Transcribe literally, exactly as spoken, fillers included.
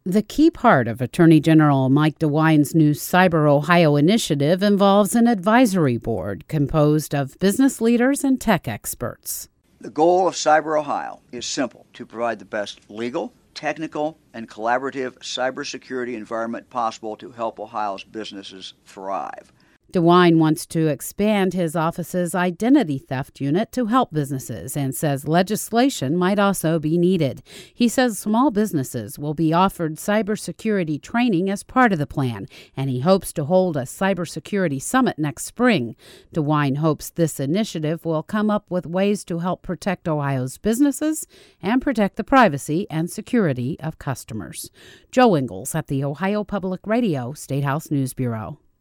The key part of Attorney General Mike DeWine's new Cyber Ohio initiative involves an advisory board composed of business leaders and tech experts. The goal of Cyber Ohio is simple: to provide the best legal, technical, and collaborative cybersecurity environment possible to help Ohio's businesses thrive. DeWine wants to expand his office's identity theft unit to help businesses and says legislation might also be needed. He says small businesses will be offered cybersecurity training as part of the plan, and he hopes to hold a cybersecurity summit next spring. DeWine hopes this initiative will come up with ways to help protect Ohio's businesses and protect the privacy and security of customers. Joe Ingles at the Ohio Public Radio State House News Bureau.